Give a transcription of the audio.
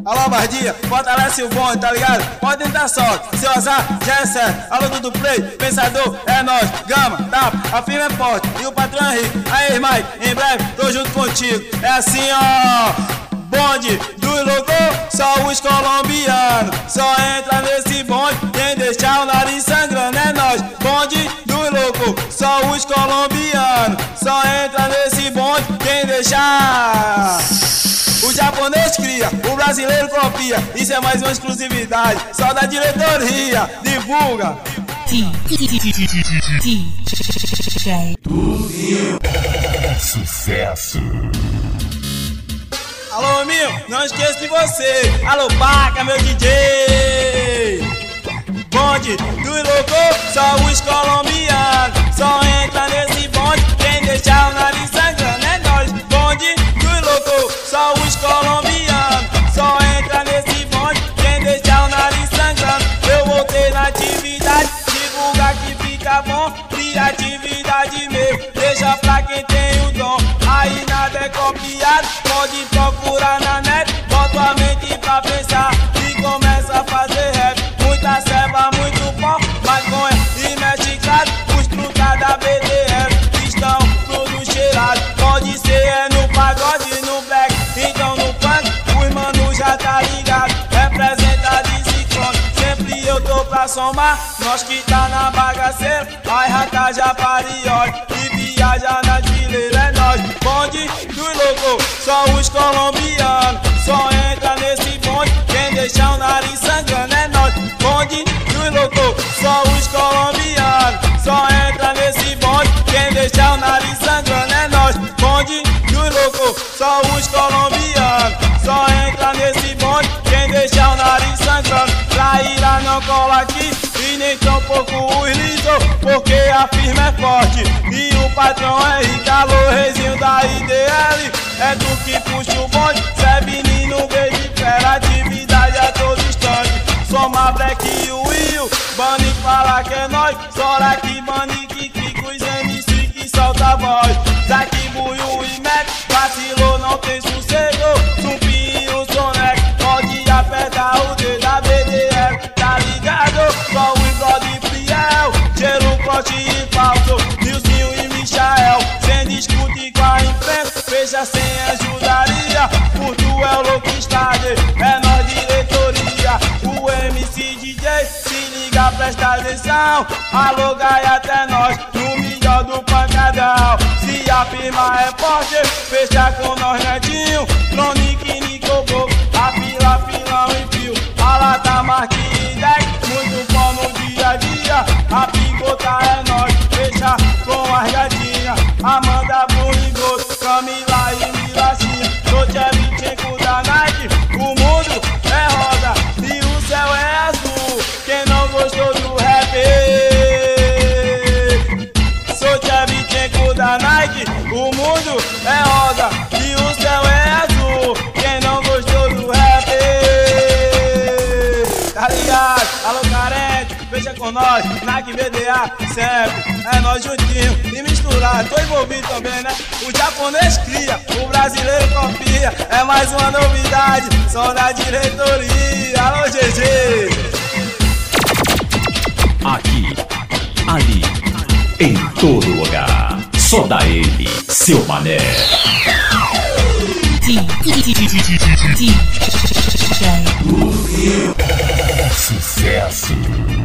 Alô, Bardia, fortalece o bonde, tá ligado? Pode tentar sorte, se azar já é certo. Alô, Dudu Play, pensador, é nóis. Gama, tapa, a firma é forte e o patrão é rico. Aí, Mike, em breve, tô junto contigo. É assim, ó. Bonde dos loucos, só os colombianos. Só entra nesse bonde quem deixar o nariz sangrando. É nóis, bonde dos loucos, só os colombianos. Só entra nesse bonde quem deixar. O japonês cria, o brasileiro copia. Isso é mais uma exclusividade, só da diretoria. Divulga. Sucesso. Alô, meu, não esqueça de você. Alô, Paca, meu DJ. Bonde do louco, só os colombianos. Só entra nesse bonde quem deixar o nariz sangrando. É nóis, bonde do louco, só os colombianos. Só entra nesse bonde quem deixar o nariz sangrando. Eu voltei na atividade, divulgar que fica bom. Criatividade meu, deixa pra quem tem o dom. Aí nada é copiado, pode procurar na net. Bota a mente pra pensar e começa a fazer rap. Muita ceba, muito pó, maconha e mexicado. Os truques da BDF estão tudo cheirado. Pode ser é no pagode, no black, então no punk os manos já tá ligado. Representa de ciclone, sempre eu tô pra somar. Nós que tá na bagaceira, vai ratar já pariói e viaja na fileira. É nóis, bonde dos loucos, só os colombianos. Só entra nesse bonde quem deixar o nariz sangrando. É nóis, bonde dos loucos, só os colombianos. Só entra nesse bonde quem deixar o nariz sangrando. É nóis, bonde dos loucos, só os colombianos. Só entra nesse bonde quem deixar o nariz sangrando. Traíra não cola aqui e nem tão pouco os lisos, porque a firma é forte e o patrão é rico. Alô, reizinho da IDL, é tu que puxa o bonde. Cê menino, baby, pera, atividade a todo instante. Soma Black e o Will, Bunny fala que é nóis. Sora que Bunny, que Kiko, os MC que solta a voz. Zack, Buiu e Mac, vacilou, não tem sossego. Zumpinho, Sonex, pode apertar o dedo da BDF, tá ligado? Só o Brody Friel, Gelo, Clote e Falso, Nilzinho e Michael. Sem discutir com a imprensa, fecha sem ajudaria. Por tu é o louco estádio, é nós diretoria. O MC DJ, se liga, presta atenção. Alô, Gaia, até nós, no melhor do pancadão. Se a firma é forte, fecha com nós, netinho. Cronique, Nicobo, a fila, filão e fio. A lata, marque e deck, muito bom no dia a dia. A picota é nós, fecha com as gatinhas. Amanda, Bruno e Goto, Camila e Milachinha. Dolce Vitchenko da Nike, o mundo é rosa e o céu é azul. Quem não gostou do rap, Dolce Vitchenko da Nike, o mundo é rosa e o céu é azul. Quem não gostou do rap, tá ligado? Alô, carente, fecha com nós, Nike VDA, sempre. É nós juntinho e misturado, tô envolvido também, né? O japonês cria, o brasileiro copia. É mais uma novidade, só da diretoria. Alô, GG. Aqui, ali, em todo lugar. Só dá ele, seu mané. Sucesso.